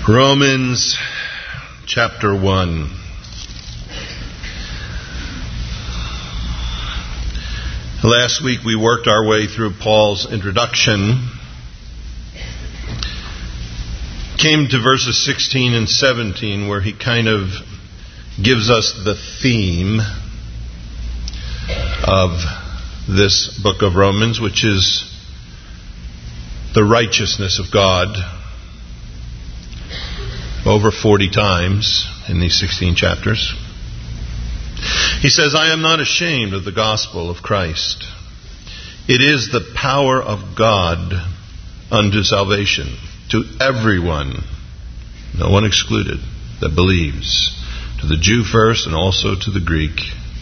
Romans chapter 1. Last week we worked our way through Paul's introduction. Came to verses 16 and 17 where he kind of gives us the theme of this book of Romans, which is the righteousness of God. Over 40 times in these 16 chapters. He says, I am not ashamed of the gospel of Christ. It is the power of God unto salvation to everyone, no one excluded, that believes, to the Jew first and also to the Greek.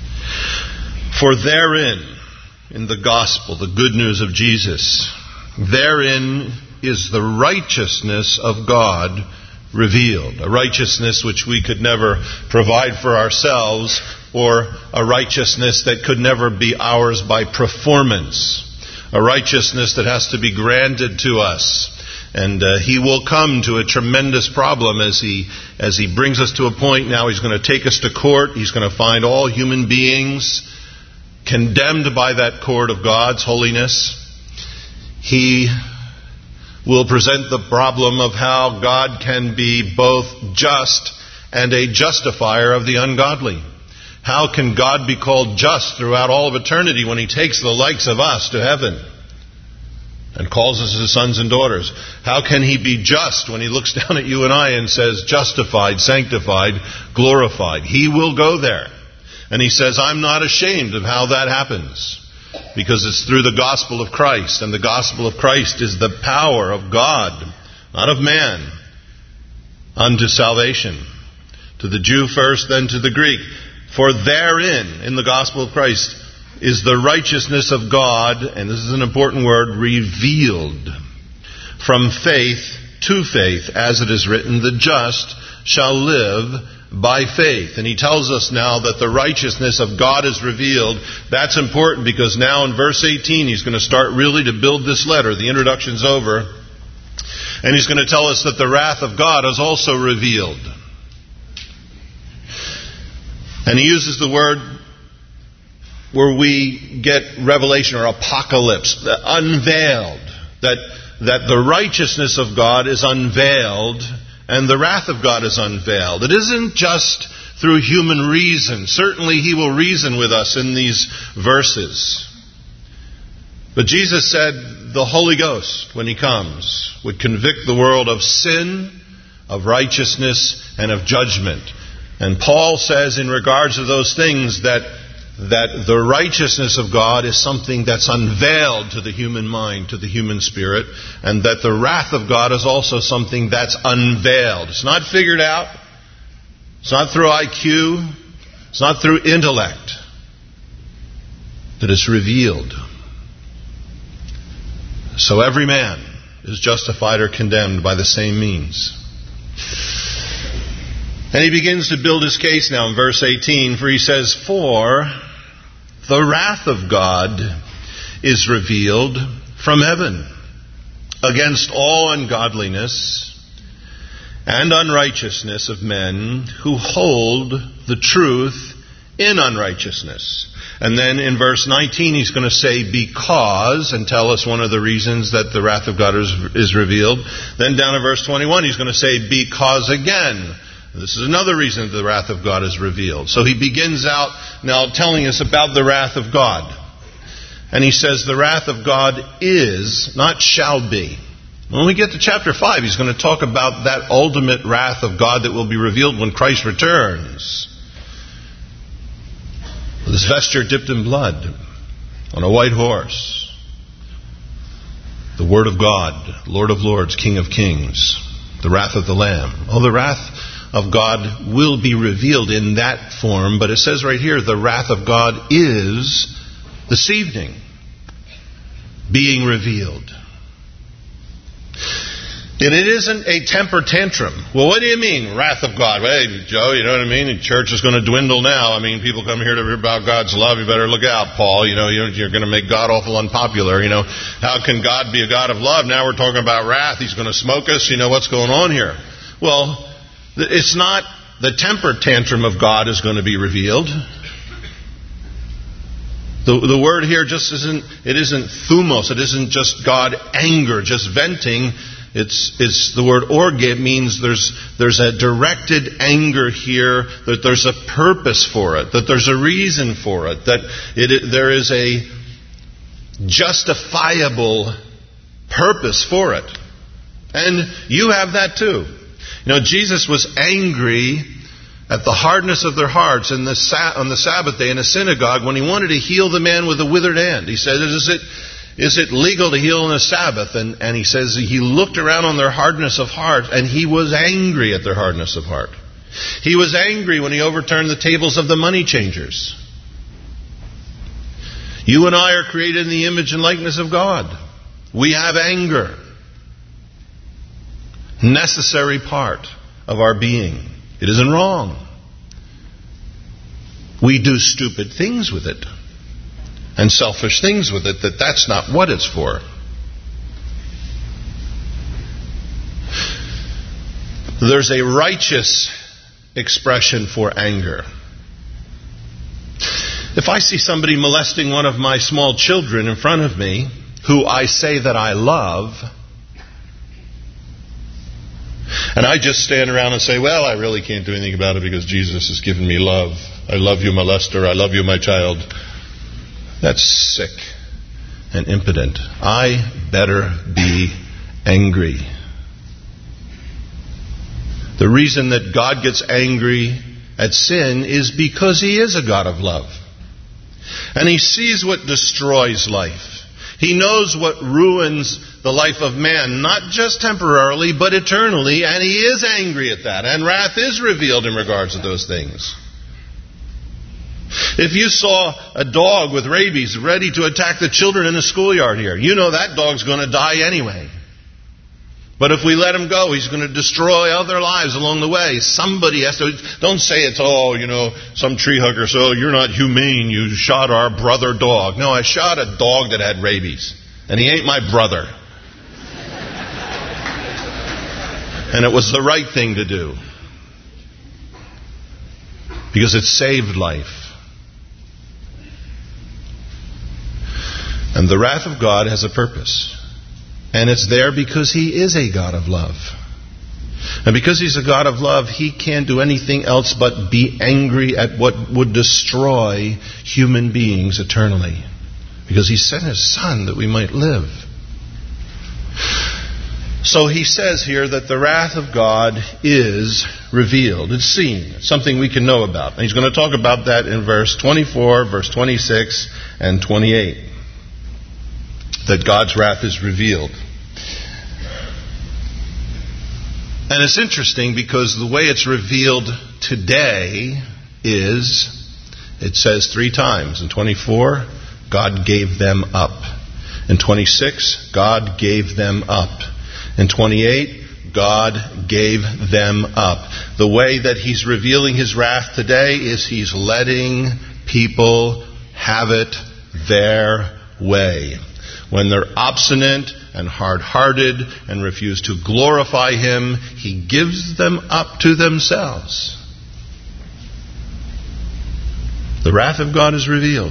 For therein, in the gospel, the good news of Jesus, therein is the righteousness of God revealed. A righteousness which we could never provide for ourselves, or a righteousness that could never be ours by performance. A righteousness that has to be granted to us. And he will come to a tremendous problem as he brings us to a point now. He's going to take us to court. He's going to find all human beings condemned by that court of God's holiness. He will present the problem of how God can be both just and a justifier of the ungodly. How can God be called just throughout all of eternity when He takes the likes of us to heaven and calls us His sons and daughters? How can He be just when He looks down at you and I and says, justified, sanctified, glorified? He will go there. And He says, I'm not ashamed of how that happens. Because it's through the gospel of Christ. And the gospel of Christ is the power of God, not of man, unto salvation. To the Jew first, then to the Greek. For therein, in the gospel of Christ, is the righteousness of God, and this is an important word, revealed. From faith to faith, as it is written, the just shall live by faith. And he tells us now that the righteousness of God is revealed. That's important because now in verse 18 he's going to start really to build this letter. The introduction's over. And he's going to tell us that the wrath of God is also revealed. And he uses the word where we get revelation or apocalypse, unveiled. That the righteousness of God is unveiled and the wrath of God is unveiled. It isn't just through human reason. Certainly He will reason with us in these verses. But Jesus said the Holy Ghost, when He comes, would convict the world of sin, of righteousness, and of judgment. And Paul says in regards to those things that the righteousness of God is something that's unveiled to the human mind, to the human spirit, and that the wrath of God is also something that's unveiled. It's not figured out. It's not through IQ. It's not through intellect. That it's revealed. So every man is justified or condemned by the same means. And he begins to build his case now in verse 18, for he says, for the wrath of God is revealed from heaven against all ungodliness and unrighteousness of men who hold the truth in unrighteousness. And then in verse 19 he's going to say because, and tell us one of the reasons that the wrath of God is revealed. Then down in verse 21 he's going to say because again. This is another reason the wrath of God is revealed. So he begins out now telling us about the wrath of God. And he says the wrath of God is, not shall be. When we get to chapter 5, he's going to talk about that ultimate wrath of God that will be revealed when Christ returns. With his vesture dipped in blood, on a white horse. The Word of God, Lord of Lords, King of Kings. The wrath of the Lamb. Oh, the wrath of God will be revealed in that form, but it says right here, the wrath of God is this evening being revealed. And it isn't a temper tantrum. Well, what do you mean, wrath of God? Hey, Joe, you know what I mean? The church is going to dwindle now. I mean, people come here to hear about God's love. You better look out, Paul. You know, you're going to make God awful unpopular. You know, how can God be a God of love? Now we're talking about wrath. He's going to smoke us. You know, what's going on here? Well, it's not the temper tantrum of God is going to be revealed. The word here just isn't thumos. It isn't just God anger, just venting. It's the word orge. It means there's a directed anger here, that there's a purpose for it, that there's a reason for it, that there is a justifiable purpose for it. And you have that too. Jesus was angry at the hardness of their hearts on the Sabbath day in a synagogue when he wanted to heal the man with a withered hand. He said, Is it legal to heal on the Sabbath? And he says he looked around on their hardness of heart, and he was angry at their hardness of heart. He was angry when he overturned the tables of the money changers. You and I are created in the image and likeness of God. We have anger. Necessary part of our being. It isn't wrong. We do stupid things with it. And selfish things with it, that's not what it's for. There's a righteous expression for anger. If I see somebody molesting one of my small children in front of me, who I say that I love, and I just stand around and say, well, I really can't do anything about it because Jesus has given me love. I love you, molester. I love you, my child. That's sick and impotent. I better be angry. The reason that God gets angry at sin is because He is a God of love. And He sees what destroys life. He knows what ruins the life of man, not just temporarily, but eternally, and He is angry at that. And wrath is revealed in regards to those things. If you saw a dog with rabies ready to attack the children in the schoolyard here, you know that dog's going to die anyway. But if we let him go, he's going to destroy other lives along the way. Somebody has to... Don't say it's, some tree hugger, so you're not humane, you shot our brother dog. No, I shot a dog that had rabies. And he ain't my brother. And it was the right thing to do. Because it saved life. And the wrath of God has a purpose. And it's there because He is a God of love. And because He's a God of love, He can't do anything else but be angry at what would destroy human beings eternally. Because He sent His Son that we might live. So He says here that the wrath of God is revealed. It's seen. It's something we can know about. And He's going to talk about that in verse 24, verse 26, and 28. That God's wrath is revealed. And it's interesting because the way it's revealed today is, it says 3 times. In 24, God gave them up. In 26, God gave them up. In 28, God gave them up. The way that He's revealing His wrath today is He's letting people have it their way. When they're obstinate and hard-hearted and refuse to glorify Him, He gives them up to themselves. The wrath of God is revealed.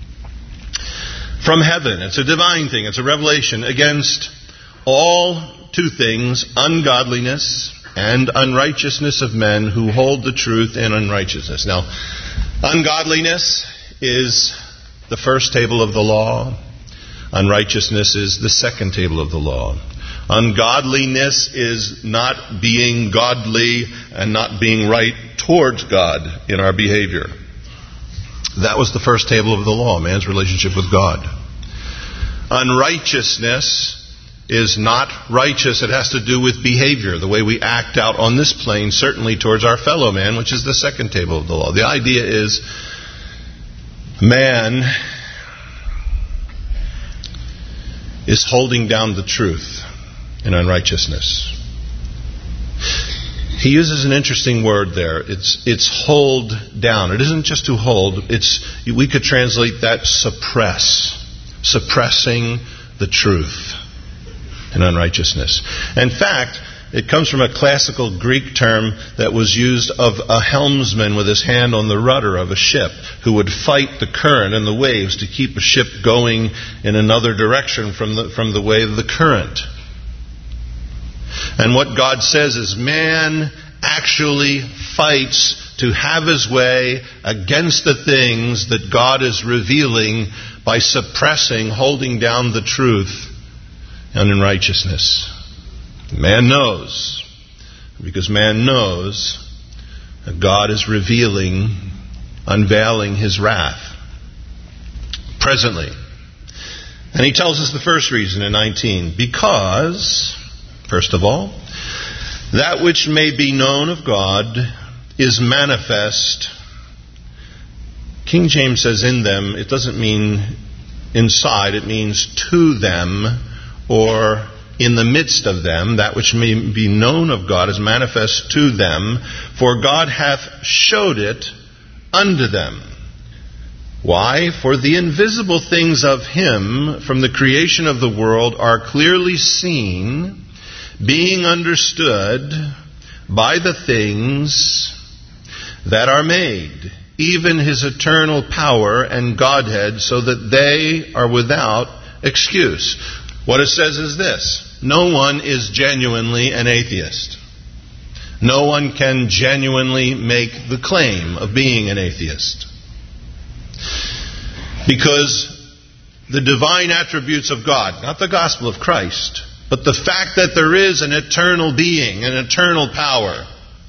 From heaven, it's a divine thing, it's a revelation against all 2 things, ungodliness and unrighteousness of men who hold the truth in unrighteousness. Now, ungodliness is the first table of the law. Unrighteousness is the second table of the law. Ungodliness is not being godly and not being right towards God in our behavior. That was the first table of the law, man's relationship with God. Unrighteousness is not righteous. It has to do with behavior, the way we act out on this plane, certainly towards our fellow man, which is the second table of the law. The idea is man is holding down the truth in unrighteousness. He uses an interesting word there. It's hold down. It isn't just to hold. We could translate that suppress. Suppressing the truth in unrighteousness. In fact, It comes from a classical Greek term that was used of a helmsman with his hand on the rudder of a ship who would fight the current and the waves to keep a ship going in another direction from the way of the current. And what God says is man actually fights to have his way against the things that God is revealing by suppressing, holding down the truth and unrighteousness. Man knows, because man knows that God is revealing, unveiling his wrath presently. And he tells us the first reason in 19. Because, first of all, that which may be known of God is manifest. King James says in them. It doesn't mean inside. It means to them, or in the midst of them. That which may be known of God is manifest to them, for God hath showed it unto them. Why? For the invisible things of him from the creation of the world are clearly seen, being understood by the things that are made, even his eternal power and Godhead, so that they are without excuse. What it says is this: no one is genuinely an atheist. No one can genuinely make the claim of being an atheist. Because the divine attributes of God, not the gospel of Christ, but the fact that there is an eternal being, an eternal power,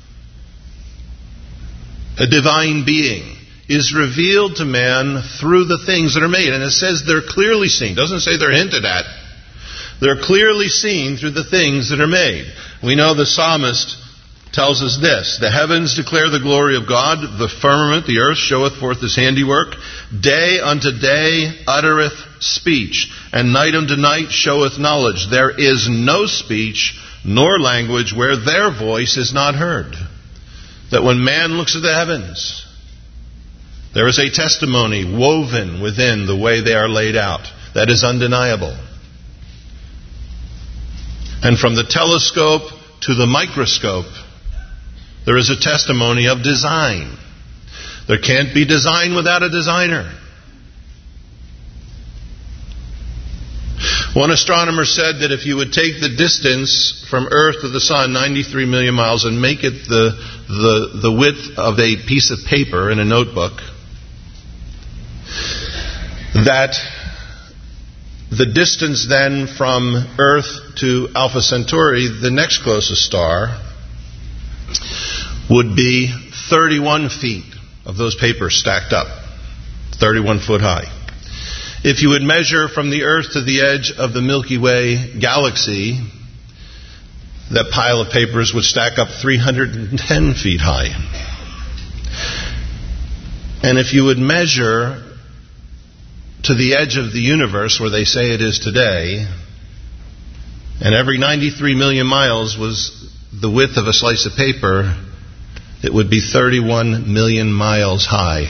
a divine being, is revealed to man through the things that are made. And it says they're clearly seen. It doesn't say they're hinted at. They're clearly seen through the things that are made. We know the psalmist tells us this: the heavens declare the glory of God, the firmament, the earth, showeth forth his handiwork. Day unto day uttereth speech, and night unto night showeth knowledge. There is no speech nor language where their voice is not heard. That when man looks at the heavens, there is a testimony woven within the way they are laid out. That is undeniable. And from the telescope to the microscope, there is a testimony of design. There can't be design without a designer. One astronomer said that if you would take the distance from Earth to the Sun, 93 million miles, and make it the width of a piece of paper in a notebook, that the distance then from Earth to Alpha Centauri, the next closest star, would be 31 feet of those papers stacked up, 31 foot high. If you would measure from the Earth to the edge of the Milky Way galaxy, that pile of papers would stack up 310 feet high. And if you would measure to the edge of the universe where they say it is today, and every 93 million miles was the width of a slice of paper, it would be 31 million miles high.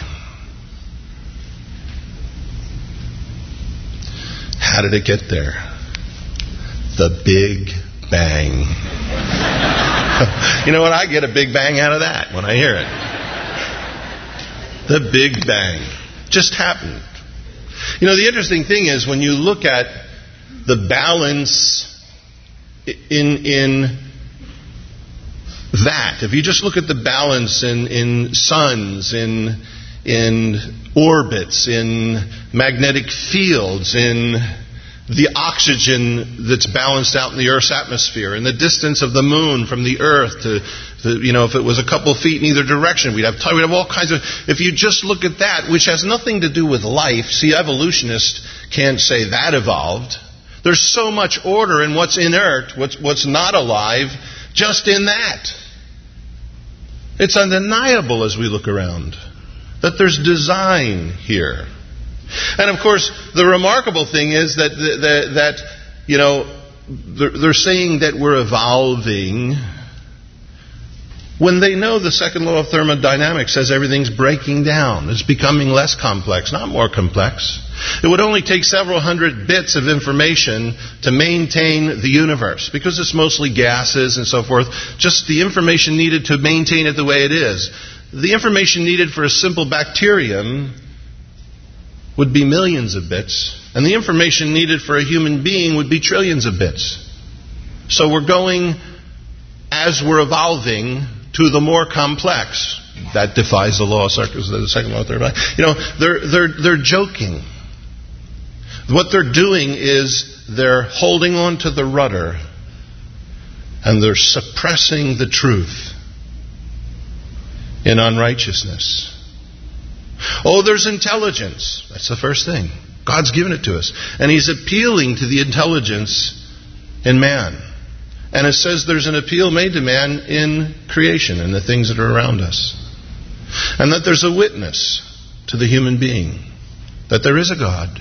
How did it get there? The Big Bang. You know what? I get a big bang out of that when I hear it. The Big Bang. Just happened. You know, the interesting thing is when you look at the balance in that, if you just look at the balance in suns, in orbits, in magnetic fields, in the oxygen that's balanced out in the Earth's atmosphere, and the distance of the moon from the Earth to if it was a couple feet in either direction, we'd have all kinds of. If you just look at that, which has nothing to do with life, see, evolutionists can't say that evolved. There's so much order in what's inert, what's not alive, just in that. It's undeniable as we look around that there's design here. And of course, the remarkable thing is that they're saying that we're evolving when they know the second law of thermodynamics says everything's breaking down. It's becoming less complex, not more complex. It would only take several hundred bits of information to maintain the universe, because it's mostly gases and so forth. Just the information needed to maintain it the way it is. The information needed for a simple bacterium would be millions of bits, and the information needed for a human being would be trillions of bits. So we're going, as we're evolving, to the more complex. That defies the law of circles, the second law of thermodynamics. They're joking. What they're doing is they're holding on to the rudder and they're suppressing the truth in unrighteousness. Oh, there's intelligence. That's the first thing. God's given it to us. And He's appealing to the intelligence in man. And it says there's an appeal made to man in creation and the things that are around us. And that there's a witness to the human being that there is a God.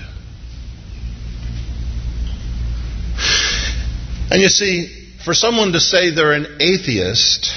And you see, for someone to say they're an atheist,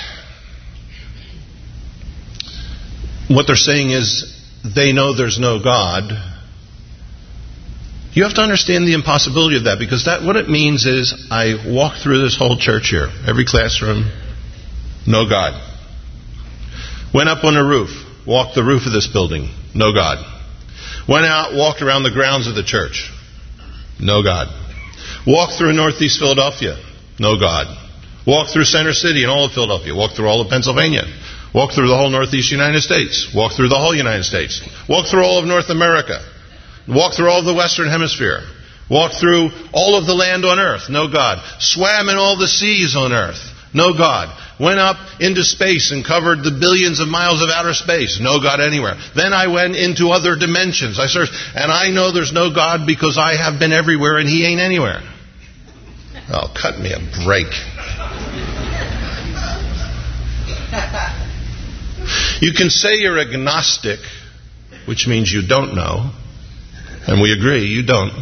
what they're saying is they know there's no God. You have to understand the impossibility of that, because what it means is I walk through this whole church here, every classroom, no God. Went up on a roof, walked the roof of this building, no God. Went out, walked around the grounds of the church, no God. Walked through Northeast Philadelphia, no God. Walked through Center City and all of Philadelphia. Walked through all of Pennsylvania. Walked through the whole Northeast United States. Walked through the whole United States. Walked through all of North America. Walked through all of the Western Hemisphere. Walked through all of the land on earth, no God. Swam in all the seas on earth, no God. Went up into space and covered the billions of miles of outer space, no God anywhere. Then I went into other dimensions. I searched, and I know there's no God because I have been everywhere and He ain't anywhere. Oh, cut me a break. You can say you're agnostic, which means you don't know. And we agree, you don't.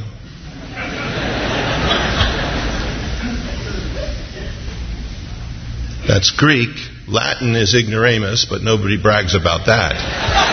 That's Greek. Latin is ignoramus, but nobody brags about that.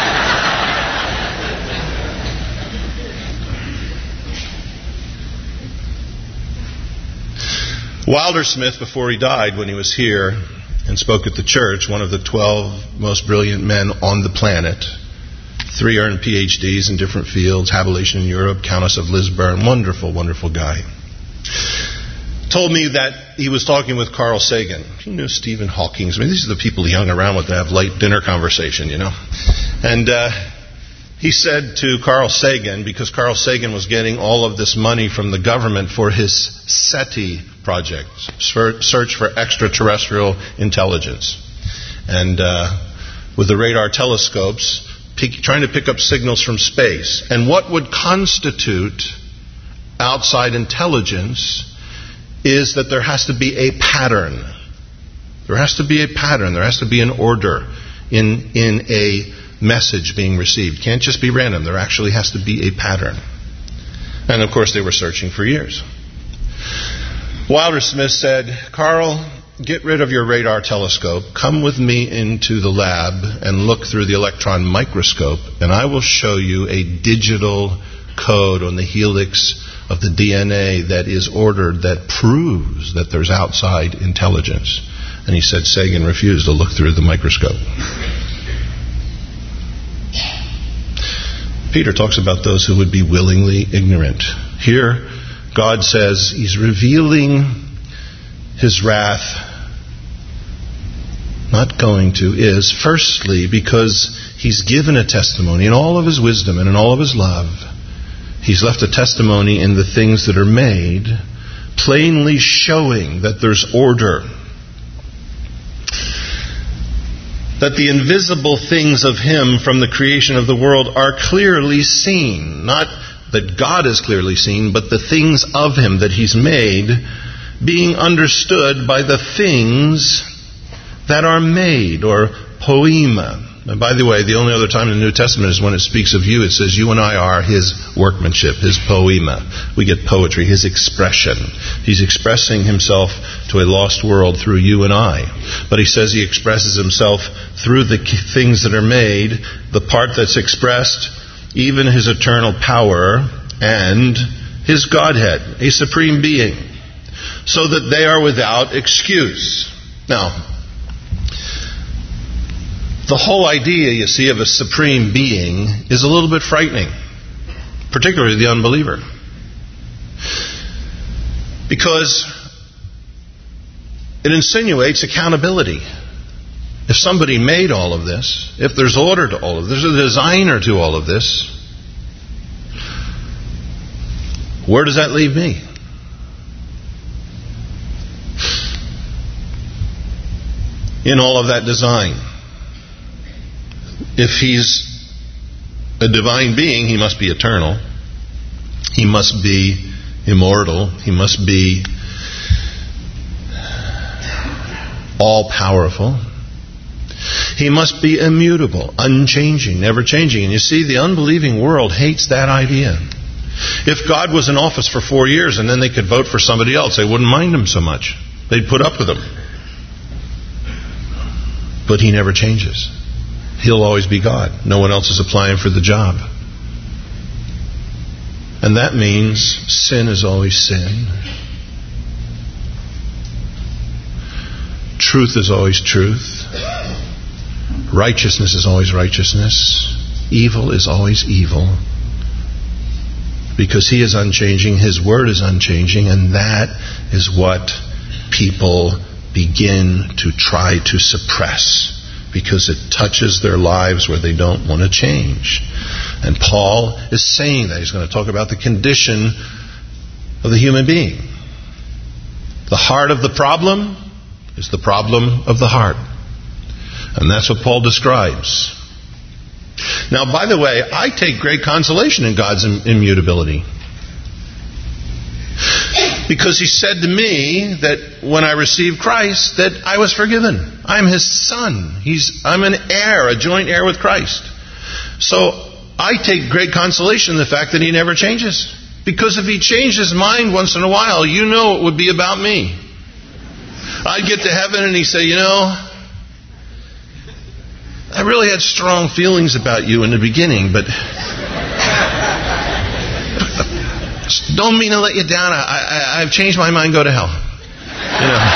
Wilder-Smith, before he died, when he was here and spoke at the church, one of the 12 most brilliant men on the planet, 3 earned PhDs in different fields, Habulation in Europe, Countess of Lisburn, wonderful, wonderful guy, told me that he was talking with Carl Sagan. He knew Stephen Hawking. I mean, these are the people he hung around with to have late dinner conversation, you know. And he said to Carl Sagan, because Carl Sagan was getting all of this money from the government for his SETI project, Search for Extraterrestrial Intelligence. And with the radar telescopes, trying to pick up signals from space. And what would constitute outside intelligence is that there has to be a pattern. There has to be a pattern. There has to be an order in a message being received. Can't just be random. There actually has to be a pattern. And of course they were searching for years. Wilder-Smith said, Carl, get rid of your radar telescope. Come with me into the lab and look through the electron microscope, and I will show you a digital code on the helix of the DNA that is ordered, that proves that there's outside intelligence. And he said Sagan refused to look through the microscope. Peter talks about those who would be willingly ignorant. Here, God says He's revealing His wrath. Not going to is, firstly, because He's given a testimony in all of His wisdom and in all of His love. He's left a testimony in the things that are made, plainly showing that there's order. That the invisible things of Him from the creation of the world are clearly seen. Not that God is clearly seen, but the things of Him that He's made being understood by the things that are made, or poema. And by the way, the only other time in the New Testament is when it speaks of you. It says you and I are His workmanship, His poema. We get poetry, His expression. He's expressing Himself to a lost world through you and I. But He says He expresses Himself through the things that are made. The part that's expressed even his eternal power and his Godhead, a supreme being, so that they are without excuse. Now, the whole idea, you see, of a supreme being is a little bit frightening, particularly the unbeliever. Because it insinuates accountability. If somebody made all of this, if there's order to all of this, there's a designer to all of this, where does that leave me? In all of that design. If he's a divine being, he must be eternal. He must be immortal. He must be all-powerful. He must be immutable, unchanging, never changing. And you see, the unbelieving world hates that idea. If God was in office for 4 years and then they could vote for somebody else, they wouldn't mind him so much. They'd put up with him. But he never changes. He'll always be God. No one else is applying for the job. And that means sin is always sin. Truth is always truth. Righteousness is always righteousness. Evil is always evil. Because he is unchanging, his word is unchanging, and that is what people begin to try to suppress, because it touches their lives where they don't want to change. And Paul is saying that. He's going to talk about the condition of the human being. The heart of the problem is the problem of the heart. And that's what Paul describes. Now, by the way, I take great consolation in God's immutability. Because he said to me that when I received Christ, that I was forgiven. I'm his son. I'm an heir, a joint heir with Christ. So I take great consolation in the fact that he never changes. Because if he changed his mind once in a while, you know it would be about me. I'd get to heaven and he'd say, you know, I really had strong feelings about you in the beginning, but don't mean to let you down. I've changed my mind. Go to hell. You know.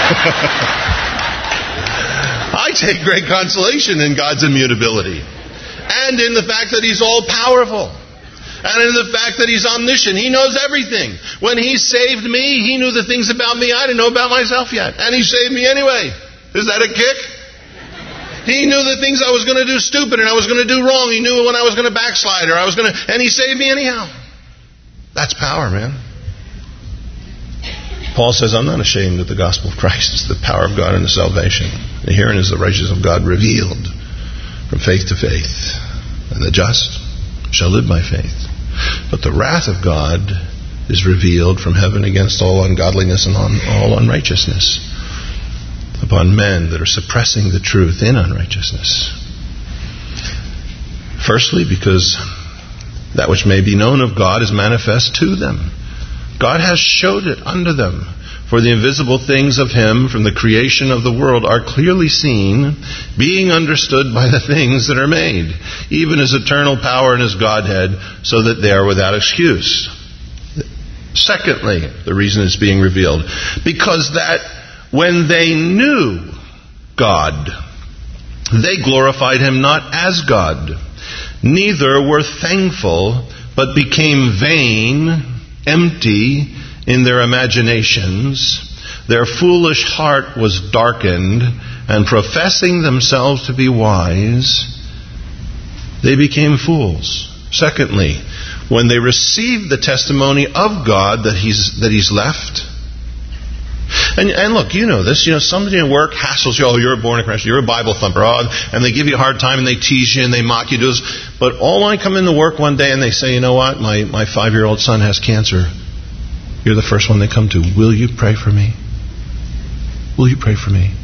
I take great consolation in God's immutability, and in the fact that he's all powerful, and in the fact that he's omniscient. He knows everything. When he saved me, he knew the things about me I didn't know about myself yet, and he saved me anyway. Is that a kick? He knew the things I was going to do stupid and I was going to do wrong. He knew when I was going to backslide or and he saved me anyhow. That's power, man. Paul says, I'm not ashamed of the gospel of Christ. It's the power of God unto salvation. And herein is the righteousness of God revealed from faith to faith. And the just shall live by faith. But the wrath of God is revealed from heaven against all ungodliness and all unrighteousness, upon men that are suppressing the truth in unrighteousness. Firstly, because that which may be known of God is manifest to them. God has showed it unto them. For the invisible things of him from the creation of the world are clearly seen, being understood by the things that are made, even his eternal power and his Godhead, so that they are without excuse. Secondly, the reason it's being revealed, because that when they knew God, they glorified him not as God, neither were thankful, but became vain, empty in their imaginations. Their foolish heart was darkened, and professing themselves to be wise, they became fools. Secondly, when they received the testimony of God that he's left. And look, you know this. You know, somebody at work hassles you. Oh, you're a born-again Christian. You're a Bible thumper. Oh, and they give you a hard time and they tease you and they mock you. But all I come into work one day and they say, you know what? My 5-year-old son has cancer. You're the first one they come to. Will you pray for me? Will you pray for me?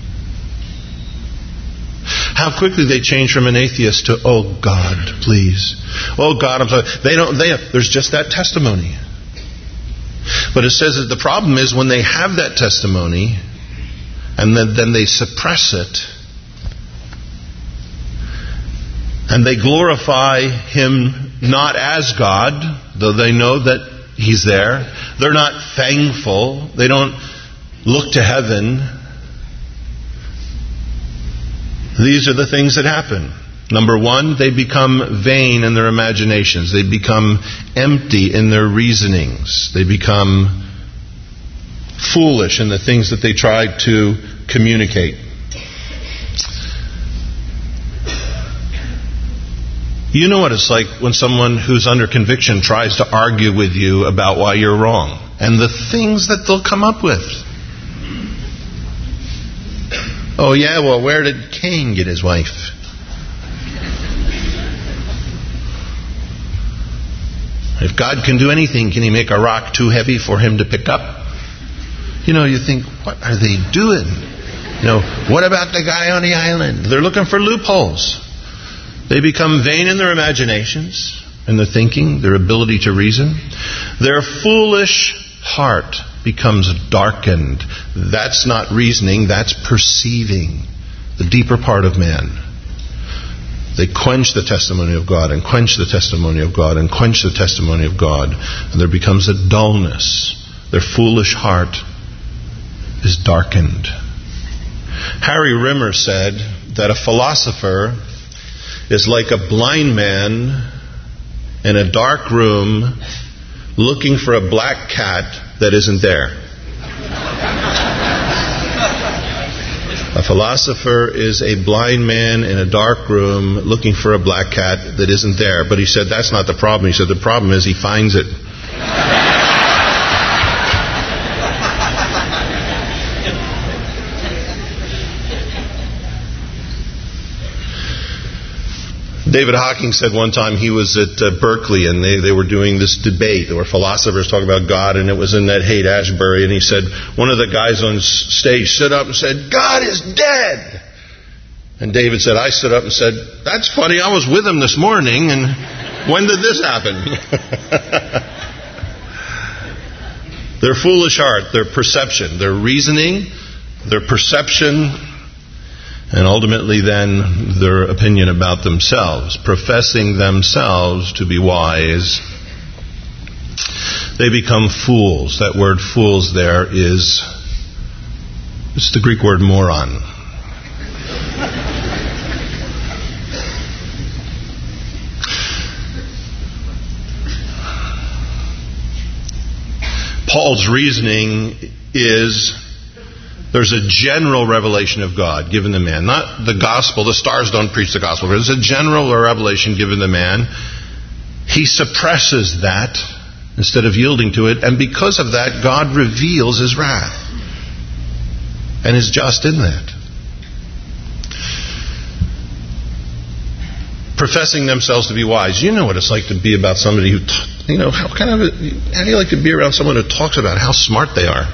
How quickly they change from an atheist to, oh God, please. Oh God, I'm sorry. There's just that testimony. But it says that the problem is when they have that testimony and then they suppress it and they glorify him not as God, though they know that He's there. They're not thankful. They don't look to heaven. These are the things that happen. Number one, they become vain in their imaginations. They become empty in their reasonings. They become foolish in the things that they try to communicate. You know what it's like when someone who's under conviction tries to argue with you about why you're wrong, and the things that they'll come up with. Oh yeah, well, where did Cain get his wife? If God can do anything, can He make a rock too heavy for Him to pick up? You know, you think, what are they doing? You know, what about the guy on the island? They're looking for loopholes. They become vain in their imaginations and their thinking, their ability to reason. Their foolish heart becomes darkened. That's not reasoning, that's perceiving. The deeper part of man. They quench the testimony of God and quench the testimony of God and quench the testimony of God. And there becomes a dullness. Their foolish heart is darkened. Harry Rimmer said that a philosopher is like a blind man in a dark room looking for a black cat that isn't there. A philosopher is a blind man in a dark room looking for a black cat that isn't there. But he said that's not the problem. He said the problem is he finds it. David Hawking said one time he was at Berkeley and they were doing this debate. There were philosophers talking about God, and it was in that Haight-Ashbury. And he said, one of the guys on stage stood up and said, God is dead. And David said, I stood up and said, that's funny, I was with him this morning, and when did this happen? Their foolish heart, their perception, their reasoning, their perception, and ultimately then their opinion about themselves, professing themselves to be wise, they become fools. That word fools there it's the Greek word moron. Paul's reasoning is there's a general revelation of God given to man. Not the gospel. The stars don't preach the gospel. There's a general revelation given to man. He suppresses that instead of yielding to it. And because of that, God reveals His wrath. And is just in that. Professing themselves to be wise. You know what it's like to be about somebody who, how do you like to be around someone who talks about how smart they are?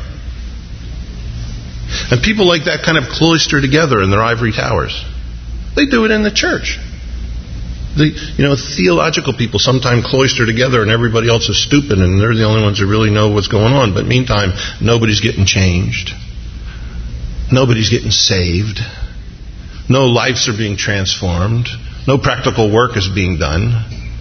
And people like that kind of cloister together in their ivory towers. They do it in the church. Theological people sometimes cloister together and everybody else is stupid and they're the only ones who really know what's going on. But meantime, nobody's getting changed. Nobody's getting saved. No lives are being transformed. No practical work is being done.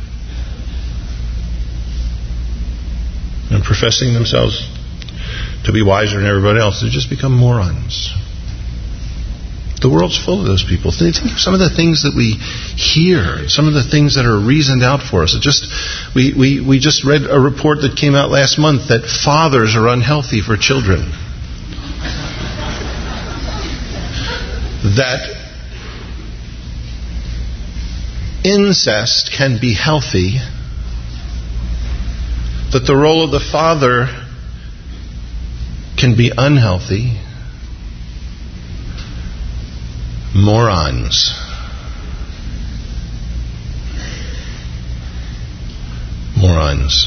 And professing themselves to be wiser than everybody else, they just become morons. The world's full of those people. Think of some of the things that we hear, some of the things that are reasoned out for us. We just read a report that came out last month that fathers are unhealthy for children. That incest can be healthy. That the role of the father can be unhealthy. Morons. Morons.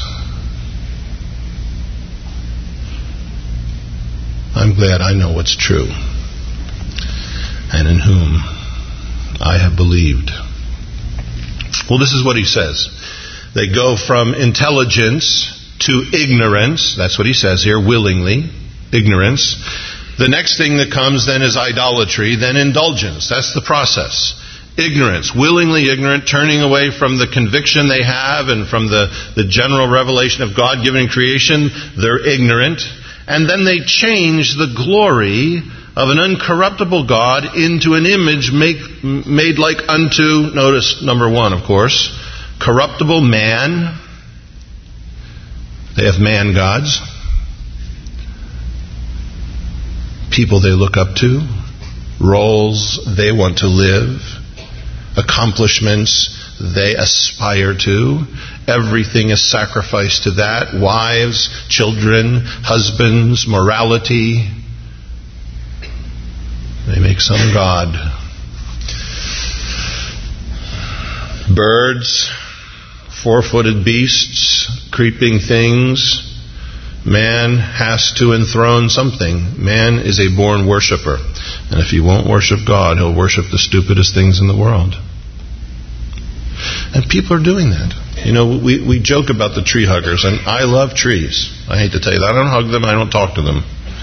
I'm glad I know what's true and in whom I have believed. Well, this is what he says. They go from intelligence to ignorance. That's what he says here, willingly. Ignorance. The next thing that comes then is idolatry, then indulgence. That's the process. Ignorance, willingly ignorant, turning away from the conviction they have and from the general revelation of God given in creation. They're ignorant. And then they change the glory of an uncorruptible God into an image made like unto, notice number one, of course, corruptible man. They have man gods. People they look up to. Roles they want to live. Accomplishments they aspire to. Everything is sacrificed to that. Wives, children, husbands, morality. They make some god. Birds, four-footed beasts, creeping things. Man has to enthrone something. Man is a born worshiper. And if he won't worship God, he'll worship the stupidest things in the world. And people are doing that. You know, we joke about the tree huggers, and I love trees. I hate to tell you that. I don't hug them, I don't talk to them.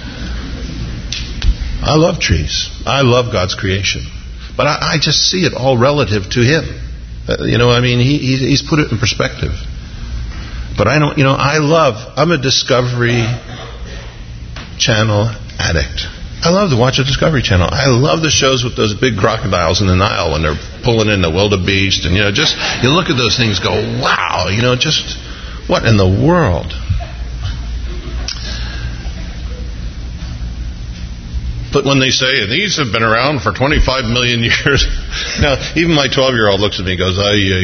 I love trees. I love God's creation. But I just see it all relative to Him. He's put it in perspective. But I'm a Discovery Channel addict. I love to watch the Discovery Channel. I love the shows with those big crocodiles in the Nile when they're pulling in the wildebeest. And, you look at those things, go, wow, just what in the world? But when they say, these have been around for 25 million years. Now, even my 12-year-old looks at me and goes,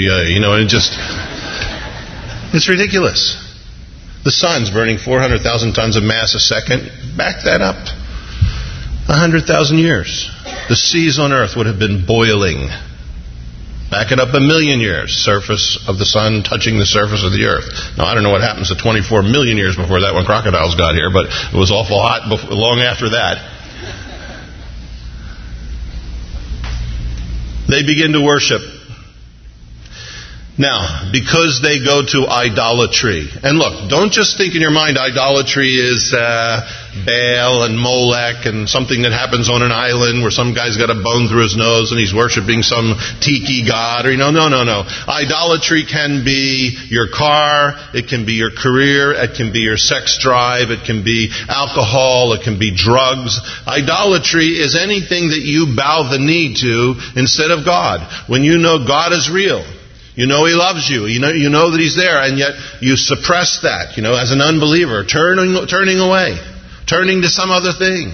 it's ridiculous. The sun's burning 400,000 tons of mass a second. Back that up. 100,000 years. The seas on earth would have been boiling. Back it up 1 million years. Surface of the sun touching the surface of the earth. Now, I don't know what happens to 24 million years before that when crocodiles got here, but it was awful hot long after that. They begin to worship. Now, because they go to idolatry. And look, don't just think in your mind idolatry is Baal and Molech and something that happens on an island where some guy's got a bone through his nose and he's worshiping some tiki god. No. Idolatry can be your car, it can be your career, it can be your sex drive, it can be alcohol, it can be drugs. Idolatry is anything that you bow the knee to instead of God. When you know God is real. You know He loves you. You know that He's there, and yet you suppress that, as an unbeliever, turning away, turning to some other thing.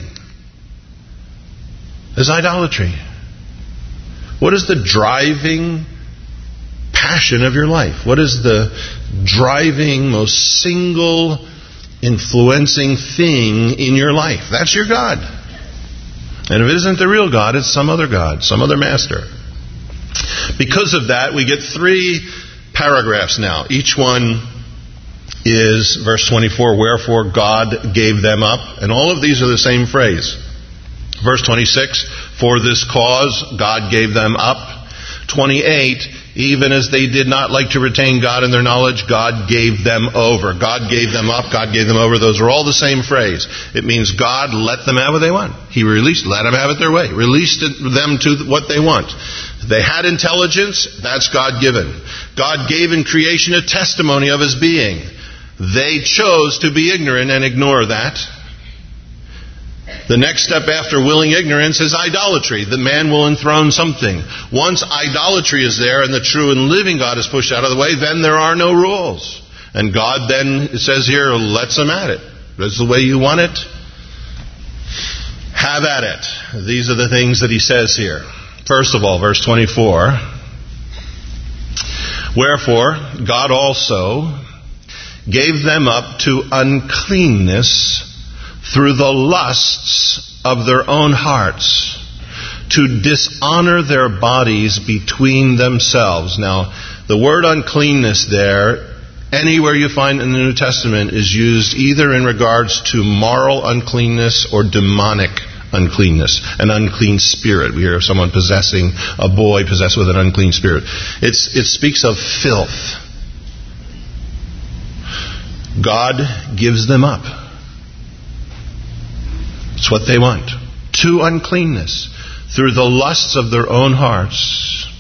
Is idolatry. What is the driving passion of your life? What is the driving, most single, influencing thing in your life? That's your God. And if it isn't the real God, it's some other God, some other master. Because of that, we get 3 paragraphs now. Each one is verse 24, wherefore God gave them up. And all of these are the same phrase. Verse 26, for this cause God gave them up. 28, even as they did not like to retain God in their knowledge, God gave them over. God gave them up, God gave them over. Those are all the same phrase. It means God let them have what they want. He let them have it their way. Released them to what they want. They had intelligence, that's God-given. God gave in creation a testimony of His being. They chose to be ignorant and ignore that. The next step after willing ignorance is idolatry. The man will enthrone something. Once idolatry is there and the true and living God is pushed out of the way, then there are no rules. And God then, it says here, lets them at it. That's the way you want it. Have at it. These are the things that He says here. First of all, verse 24. Wherefore, God also gave them up to uncleanness through the lusts of their own hearts, to dishonor their bodies between themselves. Now, the word uncleanness there, anywhere you find in the New Testament, is used either in regards to moral uncleanness or demonic uncleanness, an unclean spirit. We hear of someone possessing, a boy possessed with an unclean spirit. It speaks of filth. God gives them up. It's what they want. To uncleanness. Through the lusts of their own hearts.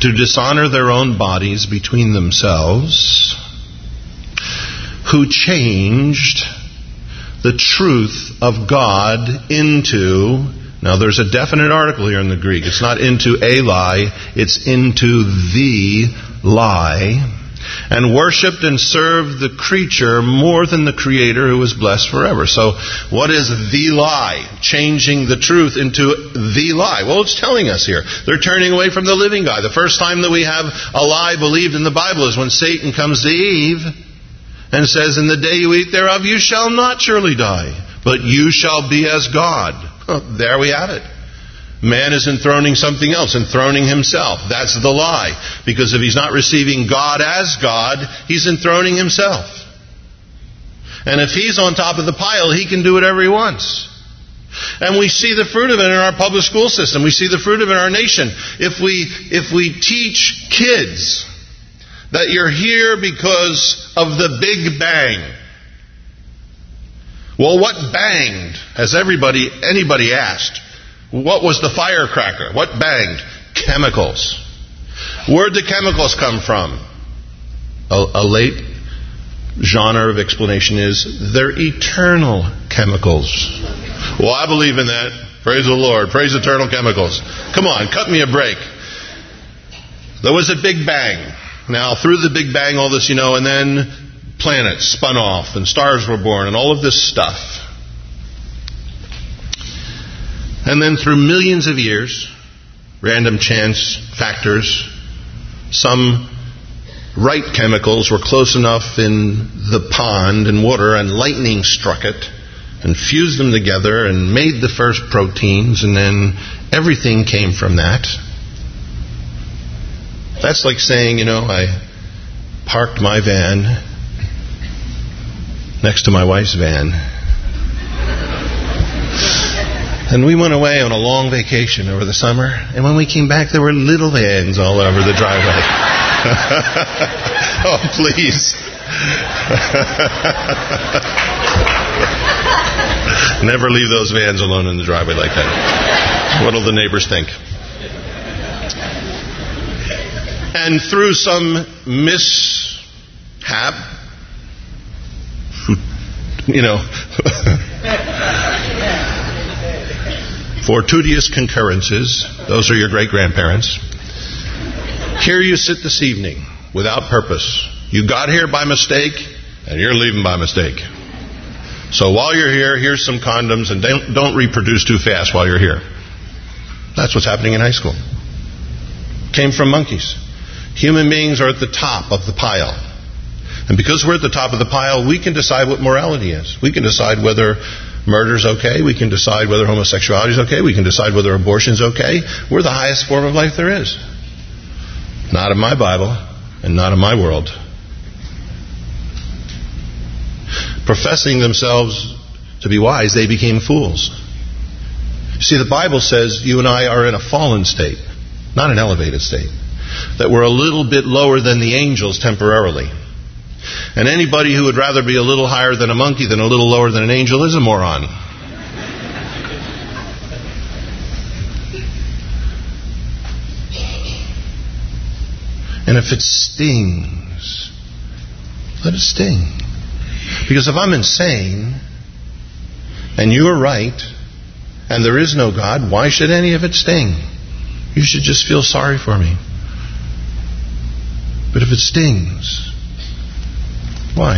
to dishonor their own bodies between themselves, who changed the truth of God into, now there's a definite article here in the Greek. It's not into a lie, it's into the lie, and worshipped and served the creature more than the Creator who is blessed forever. So what is the lie? Changing the truth into the lie. Well, it's telling us here. They're turning away from the living God. The first time that we have a lie believed in the Bible is when Satan comes to Eve and says, in the day you eat thereof, you shall not surely die, but you shall be as God. There we have it. Man is enthroning something else, enthroning himself. That's the lie. Because if he's not receiving God as God, he's enthroning himself. And if he's on top of the pile, he can do whatever he wants. And we see the fruit of it in our public school system. We see the fruit of it in our nation. If we teach kids that you're here because of the Big Bang. Well, what banged? Has anybody asked? What was the firecracker? What banged? Chemicals. Where'd the chemicals come from? A late genre of explanation is they're eternal chemicals. Well, I believe in that. Praise the Lord. Praise eternal chemicals. Come on, cut me a break. There was a Big Bang. Now, through the Big Bang, all this, and then planets spun off and stars were born and all of this stuff. And then through millions of years, random chance factors, some right chemicals were close enough in the pond and water, and lightning struck it and fused them together and made the first proteins, and then everything came from that. That's like saying, I parked my van next to my wife's van. And we went away on a long vacation over the summer, and when we came back, there were little vans all over the driveway. Oh, please. Never leave those vans alone in the driveway like that. What'll the neighbors think? And through some mishap, fortuitous concurrences, those are your great-grandparents. Here you sit this evening without purpose. You got here by mistake, and you're leaving by mistake. So while you're here, here's some condoms, and don't reproduce too fast while you're here. That's what's happening in high school. Came from monkeys. Human beings are at the top of the pile. And because we're at the top of the pile, we can decide what morality is. We can decide whether murder's okay. We can decide whether homosexuality is okay. We can decide whether abortion's okay. We're the highest form of life there is. Not in my Bible and not in my world. Professing themselves to be wise, they became fools. You see, the Bible says you and I are in a fallen state, not an elevated state. That we're a little bit lower than the angels temporarily. And anybody who would rather be a little higher than a monkey than a little lower than an angel is a moron. And if it stings, let it sting. Because if I'm insane, and you're right, and there is no God, why should any of it sting? You should just feel sorry for me. But if it stings, why?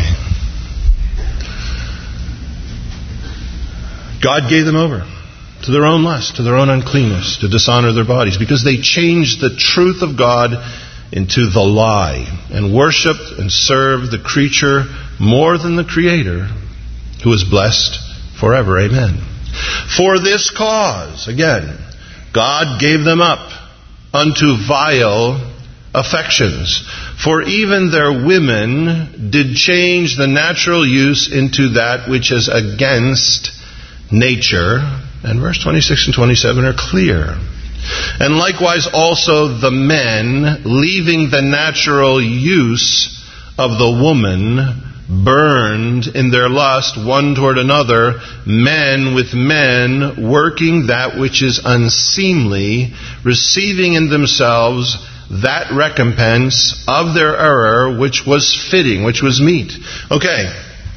God gave them over to their own lust, to their own uncleanness, to dishonor their bodies, because they changed the truth of God into the lie and worshipped and served the creature more than the Creator, who is blessed forever. Amen. For this cause, again, God gave them up unto vile affections. For even their women did change the natural use into that which is against nature. And verse 26 and 27 are clear. And likewise also the men, leaving the natural use of the woman, burned in their lust one toward another, men with men, working that which is unseemly, receiving in themselves that recompense of their error which was fitting, which was meet. Okay.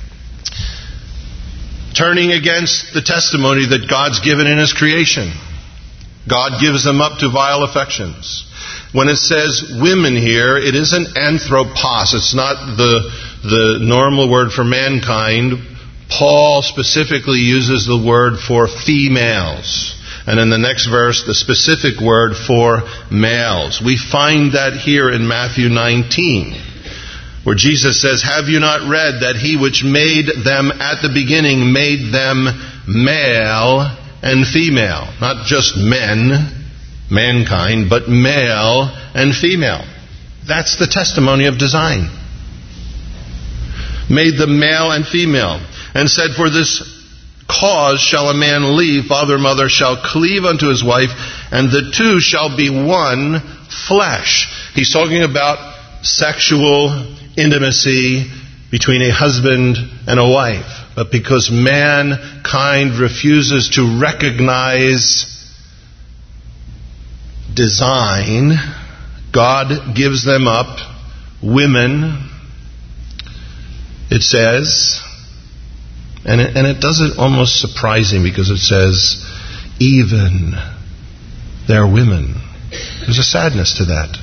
Turning against the testimony that God's given in His creation. God gives them up to vile affections. When it says women here, it isn't anthropos. It's not the normal word for mankind. Paul specifically uses the word for females. And in the next verse, the specific word for males. We find that here in Matthew 19, where Jesus says, "Have you not read that He which made them at the beginning made them male and female?" Not just men, mankind, but male and female. That's the testimony of design. Made them male and female. And said, "For this cause shall a man leave father and mother, shall cleave unto his wife, and the two shall be one flesh." He's talking about sexual intimacy between a husband and a wife. But because mankind refuses to recognize design, God gives them up, women, it says. And it does it almost surprising because it says, even they're women. There's a sadness to that.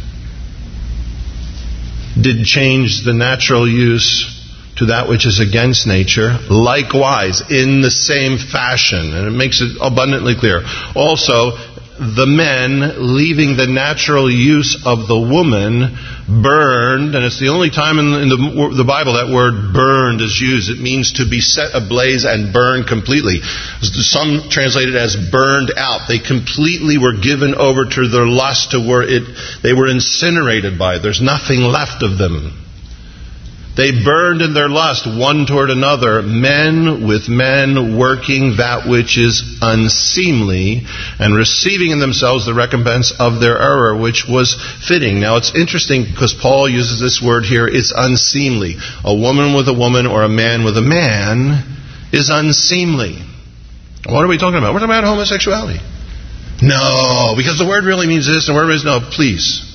Did change the natural use to that which is against nature. Likewise, in the same fashion. And it makes it abundantly clear. Also, the men, leaving the natural use of the woman, burned, and it's the only time in the Bible that word burned is used. It means to be set ablaze and burned completely. Some translate it as burned out. They completely were given over to their lust, to where they were incinerated by it. There's nothing left of them. They burned in their lust one toward another, men with men, working that which is unseemly, and receiving in themselves the recompense of their error, which was fitting. Now it's interesting because Paul uses this word here, it's unseemly. A woman with a woman or a man with a man is unseemly. What are we talking about? We're talking about homosexuality. No, because the word really means this, and the word means no. Please.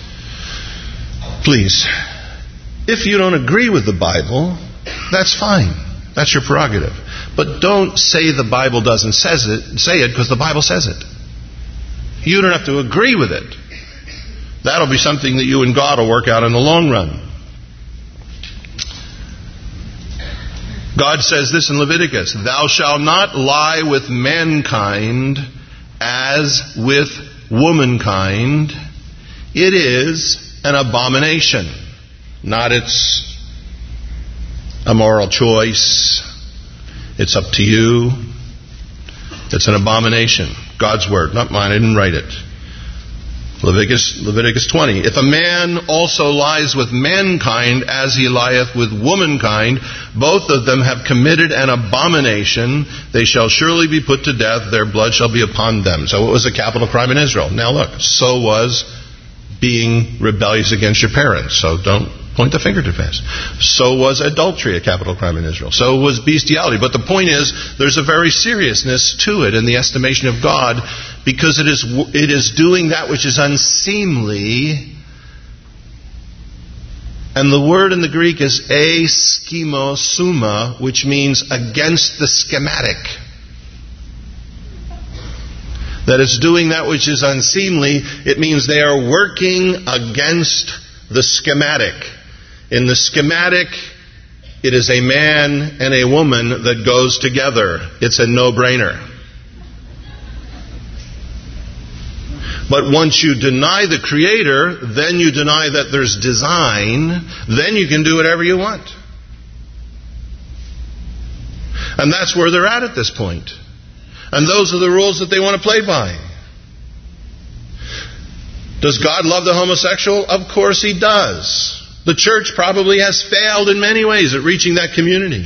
If you don't agree with the Bible, that's fine. That's your prerogative. But don't say the Bible doesn't say it because the Bible says it. You don't have to agree with it. That'll be something that you and God will work out in the long run. God says this in Leviticus, "Thou shalt not lie with mankind as with womankind. It is an abomination." Not it's a moral choice. It's up to you. It's an abomination. God's word, not mine. I didn't write it. Leviticus 20. "If a man also lies with mankind as he lieth with womankind, both of them have committed an abomination. They shall surely be put to death. Their blood shall be upon them." So it was a capital crime in Israel. Now look, so was being rebellious against your parents. So don't point the finger too fast. So was adultery a capital crime in Israel. So was bestiality. But the point is, there's a very seriousness to it in the estimation of God, because it is doing that which is unseemly. And the word in the Greek is aschemosuma, which means against the schematic. That it's doing that which is unseemly. It means they are working against the schematic. In the schematic, it is a man and a woman that goes together. It's a no-brainer. But once you deny the Creator, then you deny that there's design, then you can do whatever you want. And that's where they're at this point. And those are the rules that they want to play by. Does God love the homosexual? Of course He does. The church probably has failed in many ways at reaching that community.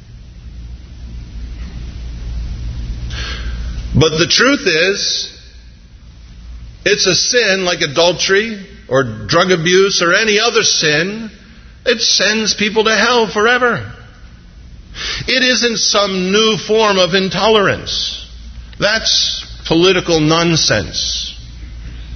But the truth is, it's a sin like adultery or drug abuse or any other sin. It sends people to hell forever. It isn't some new form of intolerance. That's political nonsense.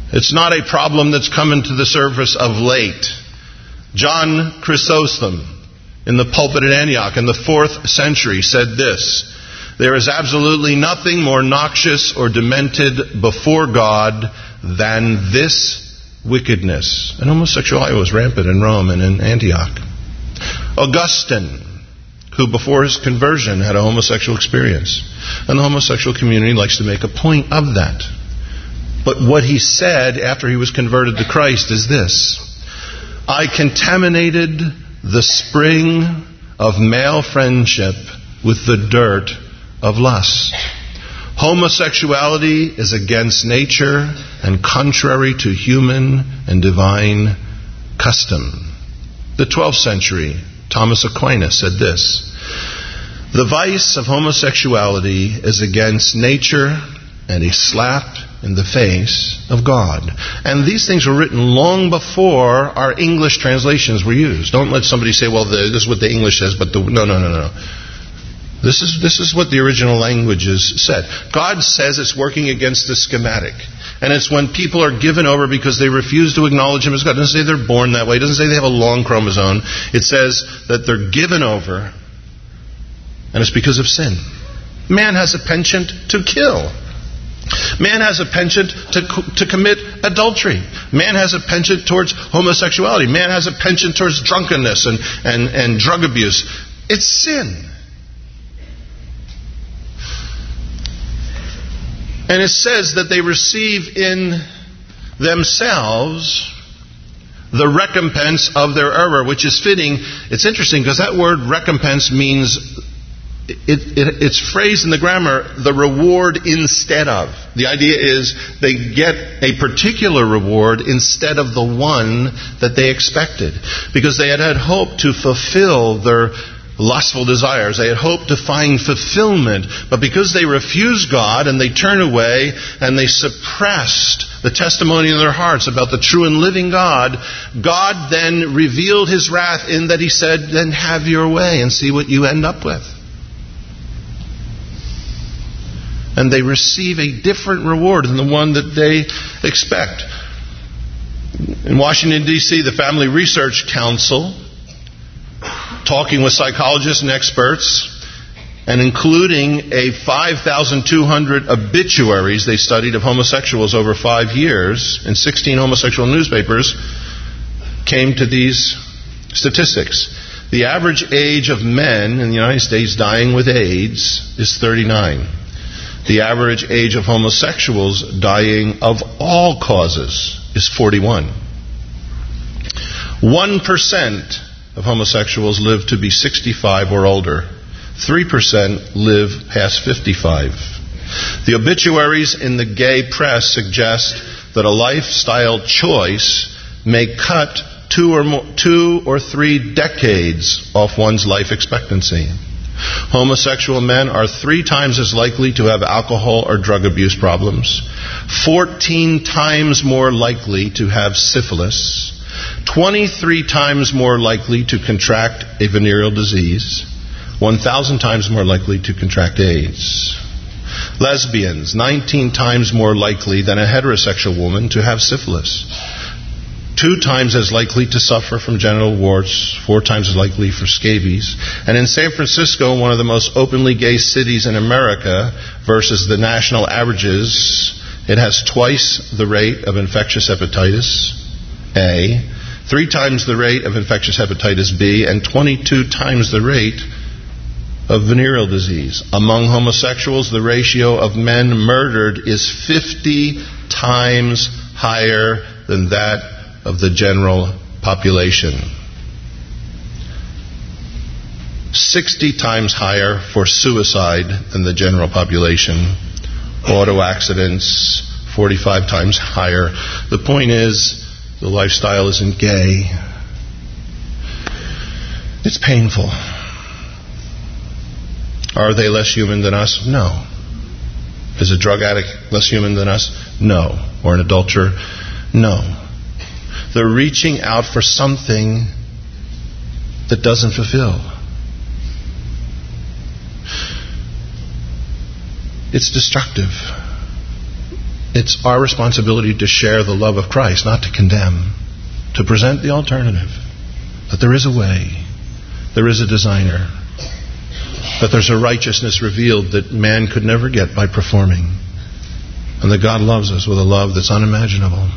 It's not a problem that's come into the surface of late. John Chrysostom, in the pulpit at Antioch in the 4th century, said this: "There is absolutely nothing more noxious or demented before God than this wickedness." And homosexuality was rampant in Rome and in Antioch. Augustine, who before his conversion had a homosexual experience. And the homosexual community likes to make a point of that. But what he said after he was converted to Christ is this: "I contaminated the spring of male friendship with the dirt of lust. Homosexuality is against nature and contrary to human and divine custom." The 12th century, Thomas Aquinas said this: "The vice of homosexuality is against nature and a slap in the face of God." And these things were written long before our English translations were used. Don't let somebody say, well, this is what the English says, but no. This is what the original languages said. God says it's working against the schematic. And it's when people are given over because they refuse to acknowledge Him as God. It doesn't say they're born that way. It doesn't say they have a long chromosome. It says that they're given over, and it's because of sin. Man has a penchant to kill. Man has a penchant to commit adultery. Man has a penchant towards homosexuality. Man has a penchant towards drunkenness and drug abuse. It's sin. And it says that they receive in themselves the recompense of their error, which is fitting. It's interesting because that word recompense means, it's phrased in the grammar, the reward instead of. The idea is they get a particular reward instead of the one that they expected. Because they had hope to fulfill their lustful desires. They had hoped to find fulfillment. But because they refused God and they turned away and they suppressed the testimony in their hearts about the true and living God, God then revealed His wrath in that He said, "Then have your way and see what you end up with." And they receive a different reward than the one that they expect. In Washington, D.C., the Family Research Council, talking with psychologists and experts, and including a 5,200 obituaries they studied of homosexuals over 5 years in 16 homosexual newspapers, came to these statistics. The average age of men in the United States dying with AIDS is 39. The average age of homosexuals dying of all causes is 41. 1% of homosexuals live to be 65 or older. 3% live past 55. The obituaries in the gay press suggest that a lifestyle choice may cut 2 or 3 decades off one's life expectancy. Homosexual men are 3 times as likely to have alcohol or drug abuse problems, 14 times more likely to have syphilis, 23 times more likely to contract a venereal disease, 1,000 times more likely to contract AIDS. Lesbians, 19 times more likely than a heterosexual woman to have syphilis. 2 times as likely to suffer from genital warts, 4 times as likely for scabies. And in San Francisco, one of the most openly gay cities in America, versus the national averages, it has twice the rate of infectious hepatitis A, 3 times the rate of infectious hepatitis B, and 22 times the rate of venereal disease. Among homosexuals, the ratio of men murdered is 50 times higher than that of the general population. 60 times higher for suicide than the general population. Auto accidents, 45 times higher. The point is, the lifestyle isn't gay. It's painful. Are they less human than us? No. Is a drug addict less human than us? No. Or an adulterer? No. They're reaching out for something that doesn't fulfill. It's destructive. It's our responsibility to share the love of Christ, not to condemn, to present the alternative. That there is a way, there is a designer, that there's a righteousness revealed that man could never get by performing, and that God loves us with a love that's unimaginable.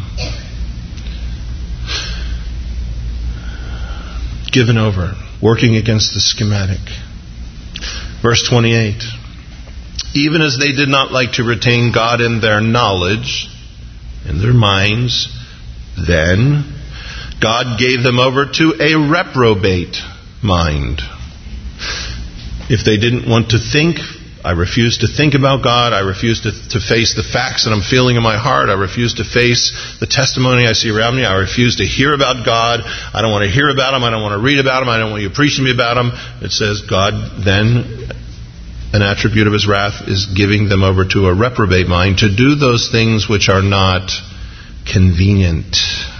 Given over, working against the schematic. Verse 28. Even as they did not like to retain God in their knowledge, in their minds, then God gave them over to a reprobate mind. If they didn't want to think, I refuse to think about God. I refuse to face the facts that I'm feeling in my heart. I refuse to face the testimony I see around me. I refuse to hear about God. I don't want to hear about Him. I don't want to read about Him. I don't want you preaching to me about Him. It says God then, an attribute of His wrath, is giving them over to a reprobate mind to do those things which are not convenient.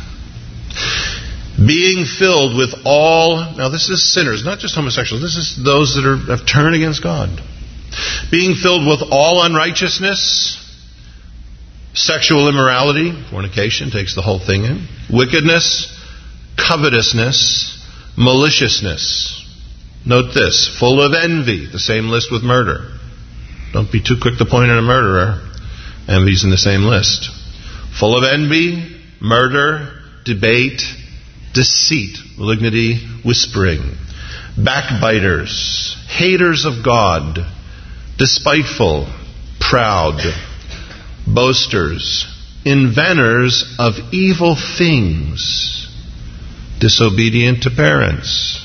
Being filled with all, now this is sinners, not just homosexuals, this is those that have turned against God. Being filled with all unrighteousness, sexual immorality, fornication takes the whole thing in, wickedness, covetousness, maliciousness. Note this, full of envy, the same list with murder. Don't be too quick to point at a murderer. Envy's in the same list. Full of envy, murder, debate, deceit, malignity, whispering, backbiters, haters of God, despiteful, proud, boasters, inventors of evil things, disobedient to parents.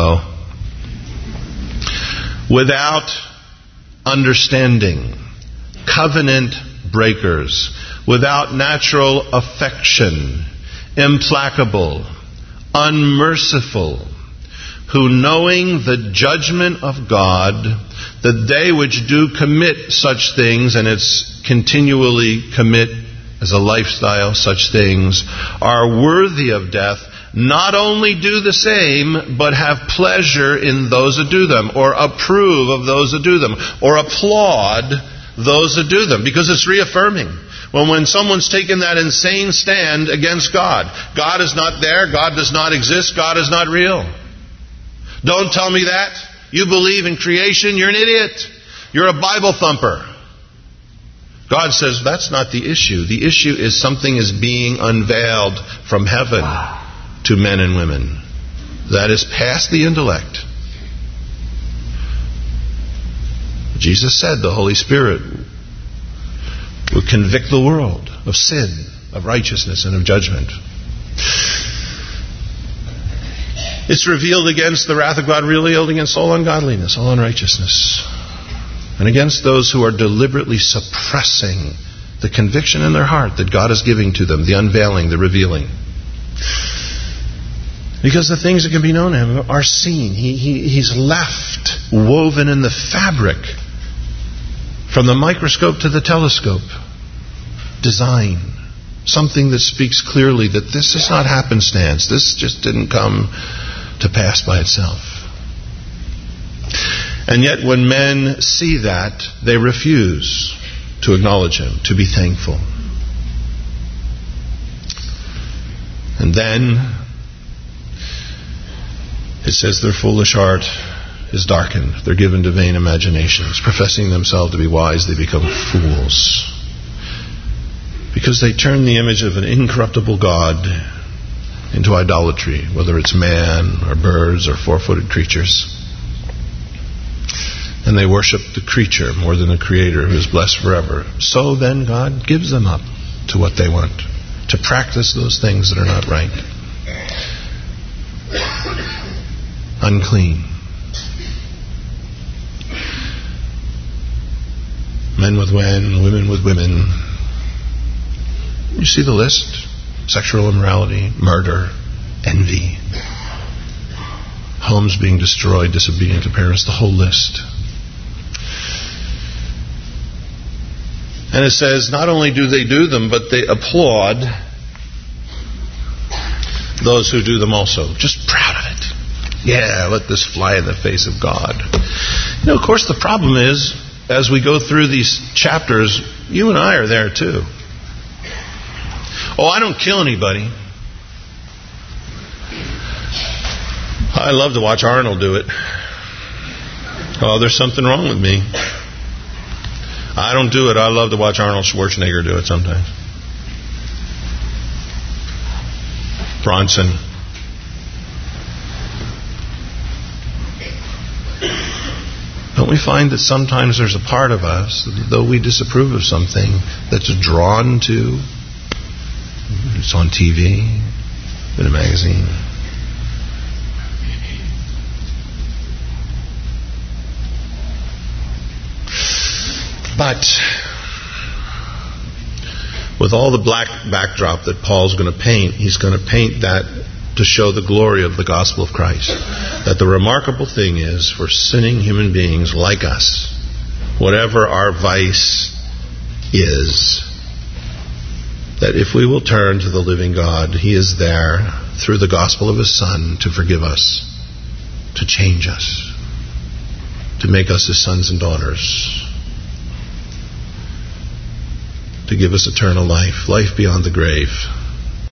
Without understanding, covenant breakers, without natural affection, implacable, unmerciful, who knowing the judgment of God, that they which do commit such things, and it's continually commit as a lifestyle such things, are worthy of death, not only do the same, but have pleasure in those that do them, or approve of those that do them, or applaud those that do them, because it's reaffirming. When someone's taken that insane stand against God, God is not there, God does not exist, God is not real. Don't tell me that. You believe in creation, you're an idiot. You're a Bible thumper. God says that's not the issue. The issue is something is being unveiled from heaven to men and women. That is past the intellect. Jesus said the Holy Spirit would convict the world of sin, of righteousness, and of judgment. It's revealed against the wrath of God, revealed against all ungodliness, all unrighteousness, and against those who are deliberately suppressing the conviction in their heart that God is giving to them, the unveiling, the revealing. Because the things that can be known to Him are seen. He's left woven in the fabric, from the microscope to the telescope. Design. Something that speaks clearly that this is not happenstance. This just didn't come to pass by itself. And yet when men see that, they refuse to acknowledge Him, to be thankful. And then it says their foolish heart is darkened. They're given to vain imaginations. Professing themselves to be wise, they become fools. Because they turn the image of an incorruptible God into idolatry, whether it's man or birds or four-footed creatures. And they worship the creature more than the Creator, who is blessed forever. So then God gives them up to what they want, to practice those things that are not right. Unclean. Men with men, women with women. You see the list? Sexual immorality, murder, envy, homes being destroyed, disobedient to parents, the whole list. And it says, not only do they do them, but they applaud those who do them also. Just proud of it. Yeah, let this fly in the face of God. Of course, the problem is, as we go through these chapters, you and I are there too. Oh, I don't kill anybody. I love to watch Arnold do it. Oh, there's something wrong with me. I don't do it. I love to watch Arnold Schwarzenegger do it sometimes. Bronson. Don't we find that sometimes there's a part of us, though we disapprove of something, that's drawn to? It's on TV, in a magazine. But with all the black backdrop that Paul's going to paint, he's going to paint that to show the glory of the gospel of Christ. That the remarkable thing is, for sinning human beings like us, whatever our vice is, that if we will turn to the living God, He is there through the gospel of His Son to forgive us, to change us, to make us His sons and daughters, to give us eternal life, life beyond the grave.